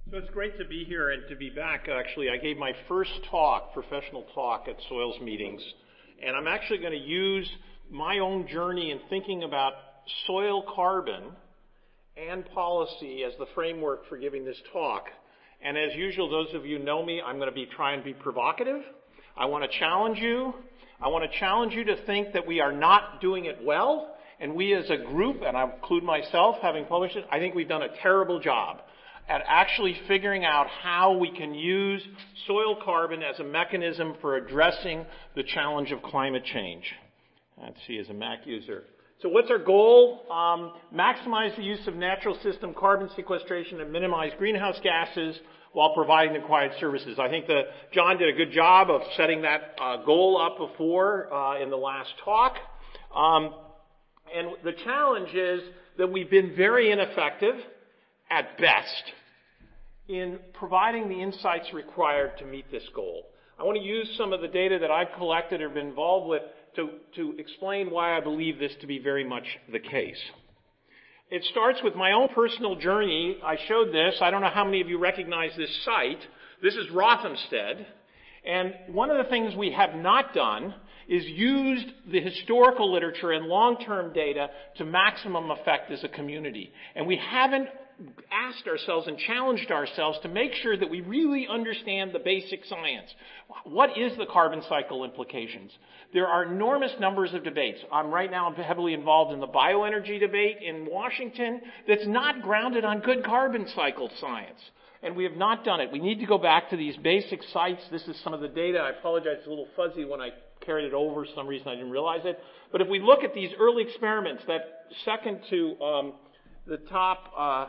So it's great to be here and to be back. Actually, I gave my first talk, professional talk at Soils Meetings, and I'm actually going to use my own journey in thinking about soil carbon and policy as the framework for giving this talk. And as usual, those of you who know me, I'm going to be trying to be provocative. I want to challenge you. I want to challenge you to think that we are not doing it well, and we as a group, and I include myself, having published it, I think we've done a terrible job at actually figuring out how we can use soil carbon as a mechanism for addressing the challenge of climate change. Let's see, as a Mac user. So what's our goal? Maximize the use of natural system carbon sequestration and minimize greenhouse gases while providing the required services. I think that John did a good job of setting that goal up before in the last talk. And the challenge is that we've been very ineffective at best in providing the insights required to meet this goal. I want to use some of the data that I've collected or been involved with to explain why I believe this to be very much the case. It starts with my own personal journey. I showed this. I don't know how many of you recognize this site. This is Rothamsted. And one of the things we have not done is used the historical literature and long-term data to maximum effect as a community. And we haven't asked ourselves and challenged ourselves to make sure that we really understand the basic science. What is the carbon cycle implications? There are enormous numbers of debates. Right now I'm heavily involved in the bioenergy debate in Washington that's not grounded on good carbon cycle science. And we have not done it. We need to go back to these basic sites. This is some of the data. I apologize, it's a little fuzzy when I carried it over. For some reason I didn't realize it. But if we look at these early experiments, that second to the top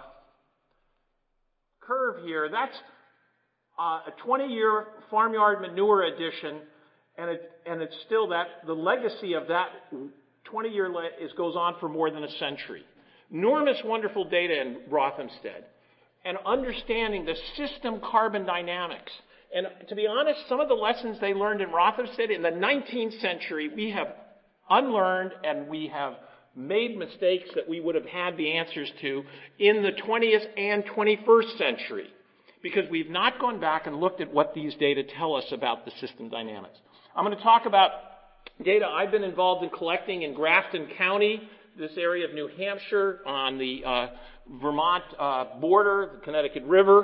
curve here, that's a 20-year farmyard manure addition, and it's still that the legacy of that 20-year goes on for more than a century. Enormous, wonderful data in Rothamsted, and understanding the system carbon dynamics. And to be honest, some of the lessons they learned in Rothamsted in the 19th century, we have unlearned, and we have made mistakes that we would have had the answers to in the 20th and 21st century, because we've not gone back and looked at what these data tell us about the system dynamics. I'm going to talk about data I've been involved in collecting in Grafton County, this area of New Hampshire on the Vermont border, the Connecticut River.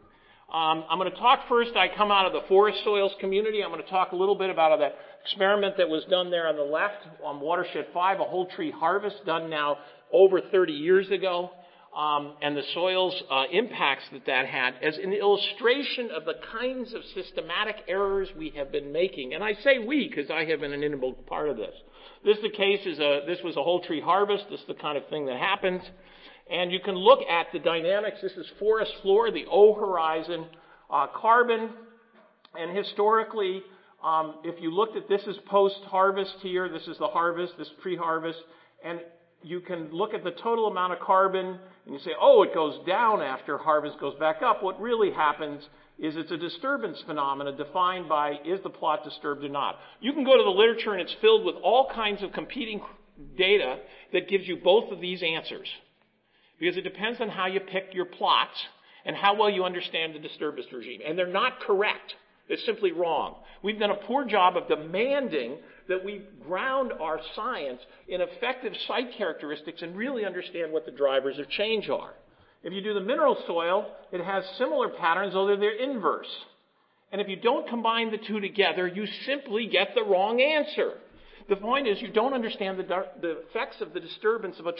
I'm going to talk first, I come out of the forest soils community. I'm going to talk a little bit about that experiment that was done there on the left on Watershed 5, a whole tree harvest done now over 30 years ago, and the soils impacts that had as an illustration of the kinds of systematic errors we have been making. And I say we because I have been an integral part of this. This was a whole tree harvest. This is the kind of thing that happens. And you can look at the dynamics. This is forest floor, the O horizon, carbon. And historically, if you looked at this is post-harvest here, this is the harvest, this pre-harvest, and you can look at the total amount of carbon, and you say, oh, it goes down after harvest, goes back up. What really happens is it's a disturbance phenomena defined by is the plot disturbed or not. You can go to the literature, and it's filled with all kinds of competing data that gives you both of these answers, because it depends on how you pick your plots and how well you understand the disturbance regime. And they're not correct. It's simply wrong. We've done a poor job of demanding that we ground our science in effective site characteristics and really understand what the drivers of change are. If you do the mineral soil, it has similar patterns, although they're inverse. And if you don't combine the two together, you simply get the wrong answer. The point is you don't understand the effects of the disturbance of a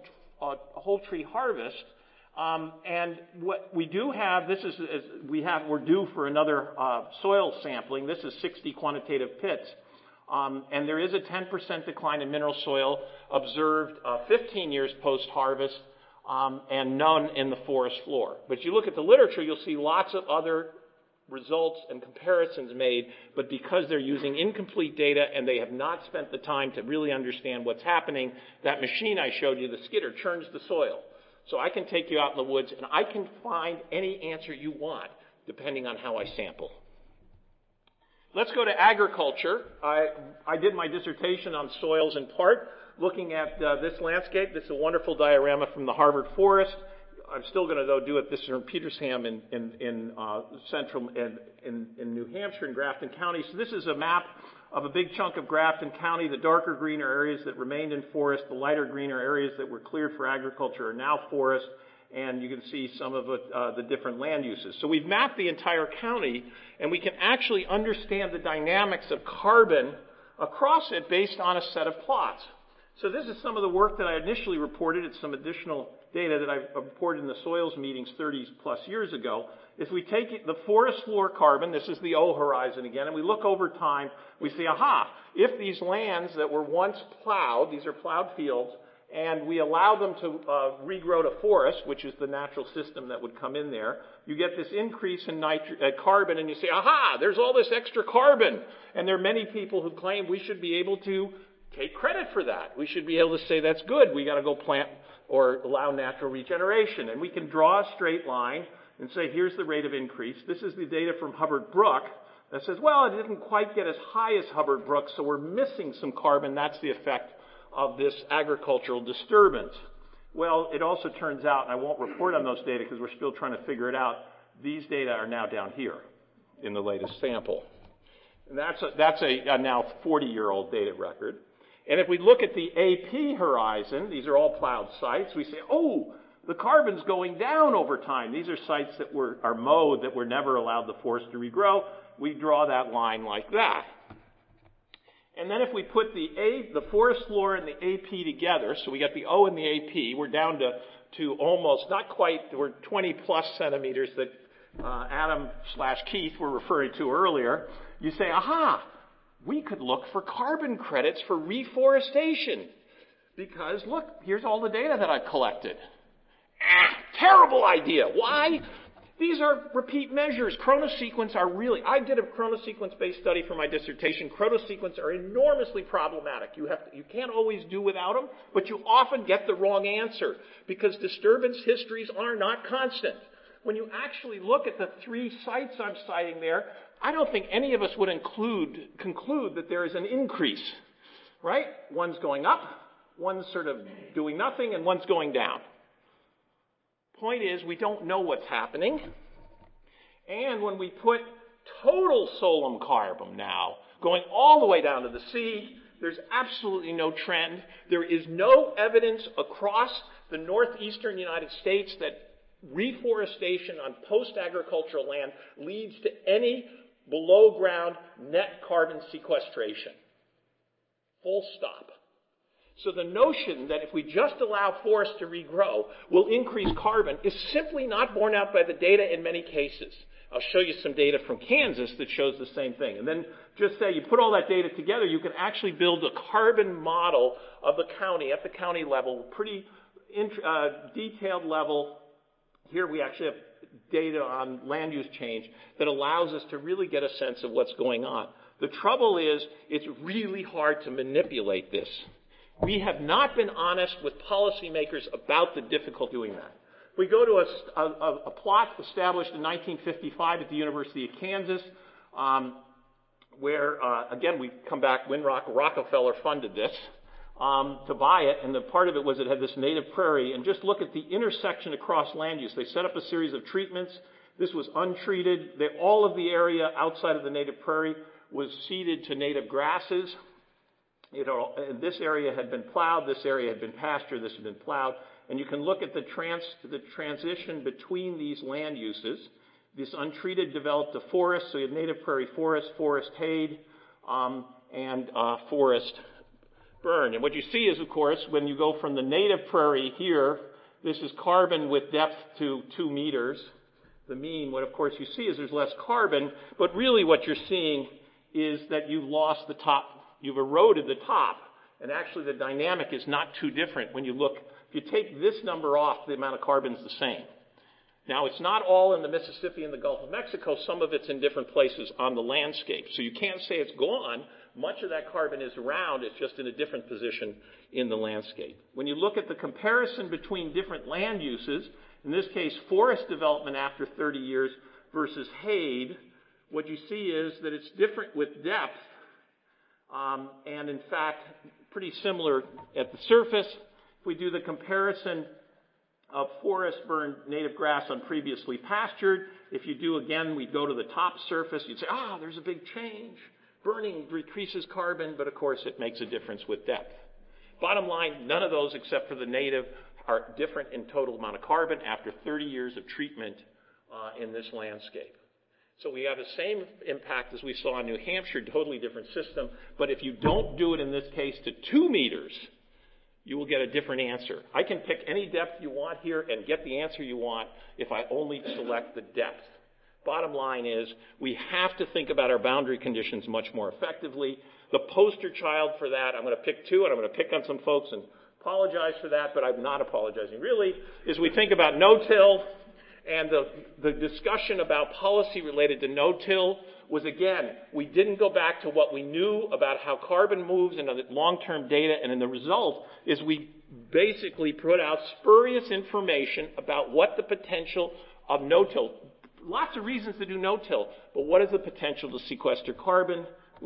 whole tree harvest. And what we do have, we're due for another soil sampling. This is 60 quantitative pits. And there is a 10% decline in mineral soil observed 15 years post-harvest, and none in the forest floor. But if you look at the literature, you'll see lots of other results and comparisons made, but because they're using incomplete data and they have not spent the time to really understand what's happening, that machine I showed you, the skidder, churns the soil. So I can take you out in the woods and I can find any answer you want depending on how I sample. Let's go to agriculture. I did my dissertation on soils in part, looking at this landscape. This is a wonderful diorama from the Harvard Forest. I'm still going to, though, do it. This is in Petersham in central in New Hampshire in Grafton County. So this is a map of a big chunk of Grafton County. The darker green are areas that remained in forest. The lighter green are areas that were cleared for agriculture are now forest. And you can see some of the different land uses. So we've mapped the entire county, and we can actually understand the dynamics of carbon across it based on a set of plots. So this is some of the work that I initially reported. It's some additional data that I reported in the soils meetings 30 plus years ago. If we take the forest floor carbon, this is the O horizon again, and we look over time, we see, if these lands that were once plowed, these are plowed fields, and we allow them to regrow to forest, which is the natural system that would come in there, you get this increase in carbon, and you say, there's all this extra carbon. And there are many people who claim we should be able to take credit for that. We should be able to say that's good. We got to go plant or allow natural regeneration. And we can draw a straight line and say, here's the rate of increase. This is the data from Hubbard Brook that says, well, it didn't quite get as high as Hubbard Brook, so we're missing some carbon. That's the effect of this agricultural disturbance. Well, it also turns out, and I won't report on those data because we're still trying to figure it out, these data are now down here in the latest sample. And that's a now 40-year-old data record. And if we look at the AP horizon, these are all plowed sites, we say, the carbon's going down over time. These are sites that are mowed, that were never allowed the forest to regrow. We draw that line like that. And then if we put the forest floor and the AP together, so we got the O and the AP, we're down to almost, not quite, we're 20 plus centimeters that Adam/Keith were referring to earlier. You say, we could look for carbon credits for reforestation. Because look, here's all the data that I've collected. Terrible idea. Why? These are repeat measures. Chronosequence are really, I did a chronosequence-based study for my dissertation. Chronosequence are enormously problematic. You can't always do without them, but you often get the wrong answer because disturbance histories are not constant. When you actually look at the 3 sites I'm citing there, I don't think any of us would conclude that there is an increase, right? One's going up, one's sort of doing nothing, and one's going down. Point is, we don't know what's happening. And when we put total Solum carbon now, going all the way down to the sea, there's absolutely no trend. There is no evidence across the northeastern United States that reforestation on post-agricultural land leads to any below-ground net carbon sequestration. Full stop. So the notion that if we just allow forests to regrow will increase carbon is simply not borne out by the data in many cases. I'll show you some data from Kansas that shows the same thing. And then just say you put all that data together, you can actually build a carbon model of the county at the county level, pretty detailed level. Here we actually have data on land use change that allows us to really get a sense of what's going on. The trouble is it's really hard to manipulate this. We have not been honest with policymakers about the difficulty doing that. We go to a plot established in 1955 at the University of Kansas, where, again, we come back, Winrock, Rockefeller funded this to buy it, and the part of it was it had this native prairie, and just look at the intersection across land use. They set up a series of treatments. This was untreated. All of the area outside of the native prairie was ceded to native grasses. This area had been plowed, this area had been pastured, this had been plowed. And you can look at the transition between these land uses. This untreated developed a forest, so you had native prairie forest, forest hayed, and forest burn. And what you see is, of course, when you go from the native prairie here, this is carbon with depth to 2 meters. The mean, what of course you see is there's less carbon, but really what you're seeing is that you've lost the top. You've eroded the top, and actually the dynamic is not too different when you look. If you take this number off, the amount of carbon is the same. Now, it's not all in the Mississippi and the Gulf of Mexico. Some of it's in different places on the landscape. So you can't say it's gone. Much of that carbon is around. It's just in a different position in the landscape. When you look at the comparison between different land uses, in this case, forest development after 30 years versus hayed, what you see is that it's different with depth. And in fact, pretty similar at the surface. If we do the comparison of forest burned native grass on previously pastured. If you do again, we'd go to the top surface. You'd say, there's a big change. Burning decreases carbon, but of course it makes a difference with depth. Bottom line, none of those except for the native are different in total amount of carbon after 30 years of treatment in this landscape. So we have the same impact as we saw in New Hampshire, totally different system, but if you don't do it in this case to 2 meters, you will get a different answer. I can pick any depth you want here and get the answer you want if I only select the depth. Bottom line is, we have to think about our boundary conditions much more effectively. The poster child for that, I'm going to pick two, and I'm going to pick on some folks and apologize for that, but I'm not apologizing really, is we think about no-till, and the discussion about policy related to no-till was, again, we didn't go back to what we knew about how carbon moves and the long-term data, and then the result is we basically put out spurious information about what the potential of no-till. Lots of reasons to do no-till, but what is the potential to sequester carbon?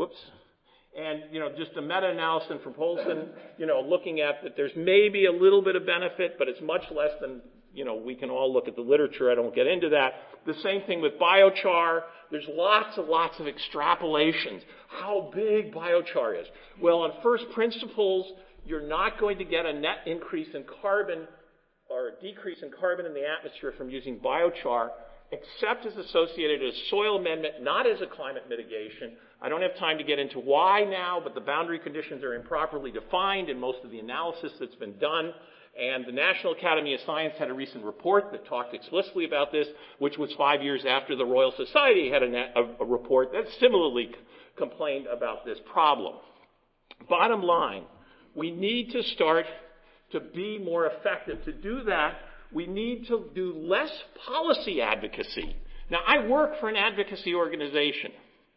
And, just a meta-analysis from Polson, looking at that there's maybe a little bit of benefit, but it's much less than, we can all look at the literature. I don't get into that. The same thing with biochar. There's lots of extrapolations. How big biochar is. Well, on first principles, you're not going to get a net increase in carbon or a decrease in carbon in the atmosphere from using biochar, except as associated as soil amendment, not as a climate mitigation. I don't have time to get into why now, but the boundary conditions are improperly defined in most of the analysis that's been done. And the National Academy of Science had a recent report that talked explicitly about this, which was 5 years after the Royal Society had a report that similarly complained about this problem. Bottom line, we need to start to be more effective. To do that, we need to do less policy advocacy. Now, I work for an advocacy organization.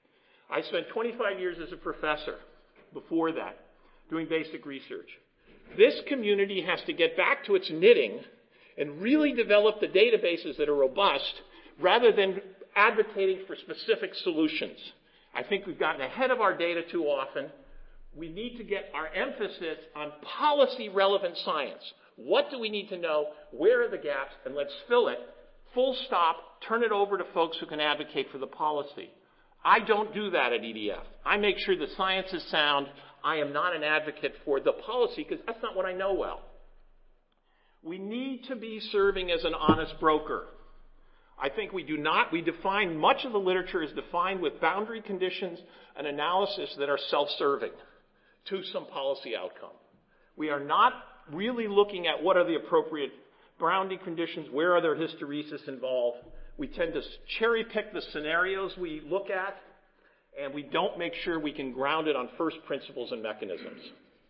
I spent 25 years as a professor before that, doing basic research. This community has to get back to its knitting and really develop the databases that are robust rather than advocating for specific solutions. I think we've gotten ahead of our data too often. We need to get our emphasis on policy-relevant science. What do we need to know? Where are the gaps? And let's fill it. Full stop. Turn it over to folks who can advocate for the policy. I don't do that at EDF. I make sure the science is sound. I am not an advocate for the policy because that's not what I know well. We need to be serving as an honest broker. I think we do not. We define, much of the literature is defined with boundary conditions and analysis that are self-serving to some policy outcome. We are not really looking at what are the appropriate boundary conditions, where are there hysteresis involved. We tend to cherry pick the scenarios we look at, and we don't make sure we can ground it on first principles and mechanisms.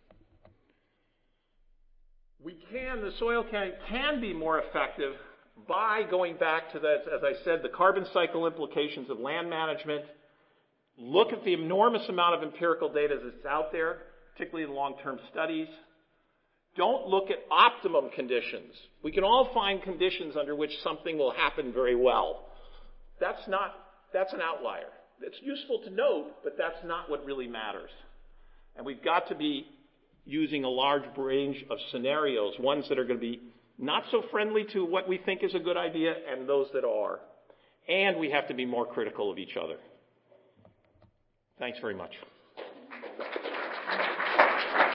The soil can be more effective by going back to that, as I said, the carbon cycle implications of land management. Look at the enormous amount of empirical data that's out there, particularly in long-term studies. Don't look at optimum conditions. We can all find conditions under which something will happen very well. That's an outlier. It's useful to note, but that's not what really matters. And we've got to be using a large range of scenarios, ones that are going to be not so friendly to what we think is a good idea and those that are. And we have to be more critical of each other. Thanks very much.